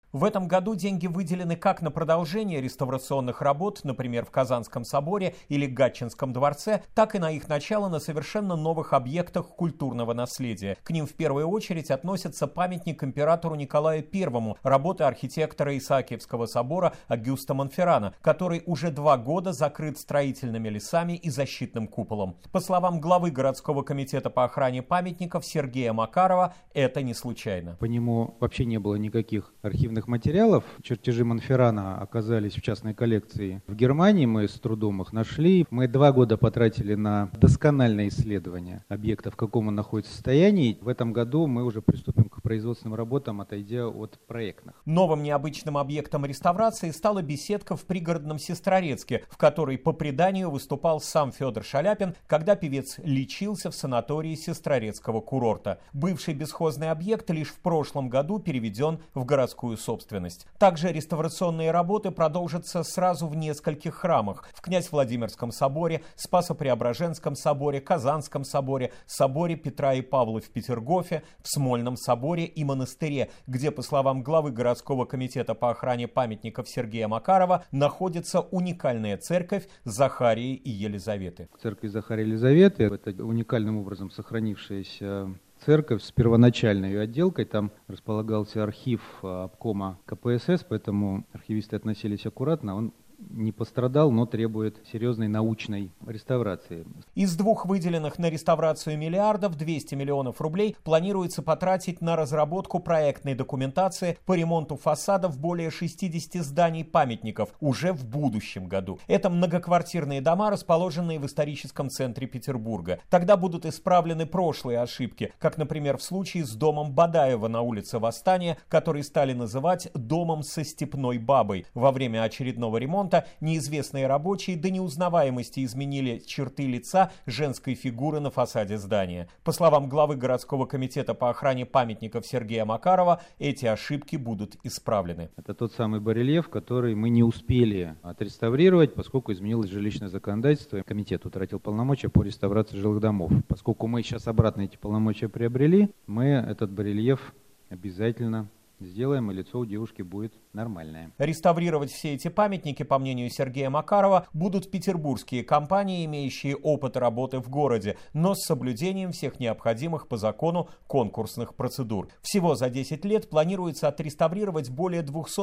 В этом году деньги выделены как на продолжение реставрационных работ, например, в Казанском соборе или Гатчинском дворце, так и на их начало на совершенно новых объектах культурного наследия. К ним в первую очередь относится памятник императору Николаю I, работы архитектора Исаакиевского собора Агюста Монферрана, который уже 2 года закрыт строительными лесами и защитным куполом. По словам главы городского комитета по охране памятников Сергея Макарова, это не случайно. По нему вообще не было никаких архивных материалов. Чертежи Монферрана оказались в частной коллекции в Германии. Мы с трудом их нашли. Мы 2 года потратили на доскональное исследование объекта, в каком он находится в состоянии. В этом году мы уже приступим к производственным работам, отойдя от проектных. Новым необычным объектом реставрации стала беседка в пригородном Сестрорецке, в которой по преданию выступал сам Федор Шаляпин, когда певец лечился в санатории Сестрорецкого курорта. Бывший бесхозный объект лишь в прошлом году переведен в городскую собственность. Также реставрационные работы продолжатся сразу в нескольких храмах: в Князь-Владимирском соборе, Спасо-Преображенском соборе, Казанском соборе, соборе Петра и Павла в Петергофе, в Смольном соборе и монастыре, где, по словам главы городского комитета по охране памятников Сергея Макарова, находится уникальная церковь Захарии и Елизаветы. Церковь Захарии и Елизаветы — это уникальным образом сохранившаяся церковь с первоначальной ее отделкой. Там располагался архив обкома КПСС, поэтому архивисты относились аккуратно. Он не пострадал, но требует серьезной научной реставрации. Из 2 выделенных на реставрацию миллиардов 200 миллионов рублей планируется потратить на разработку проектной документации по ремонту фасадов более 60 зданий-памятников уже в будущем году. Это многоквартирные дома, расположенные в историческом центре Петербурга. Тогда будут исправлены прошлые ошибки, как, например, в случае с домом Бадаева на улице Восстания, который стали называть «домом со степной бабой». Во время очередного ремонта неизвестные рабочие до неузнаваемости изменили черты лица женской фигуры на фасаде здания. По словам главы городского комитета по охране памятников Сергея Макарова, эти ошибки будут исправлены. Это тот самый барельеф, который мы не успели отреставрировать, поскольку изменилось жилищное законодательство. Комитет утратил полномочия по реставрации жилых домов. Поскольку мы сейчас обратно эти полномочия приобрели, мы этот барельеф обязательно сделаем, и лицо у девушки будет нормальное. Реставрировать все эти памятники, по мнению Сергея Макарова, будут петербургские компании, имеющие опыт работы в городе, но с соблюдением всех необходимых по закону конкурсных процедур. Всего за 10 лет планируется отреставрировать более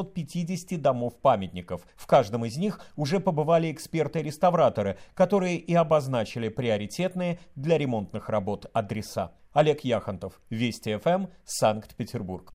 250 домов-памятников. В каждом из них уже побывали эксперты-реставраторы, которые и обозначили приоритетные для ремонтных работ адреса. Олег Яхонтов, Вести ФМ, Санкт-Петербург.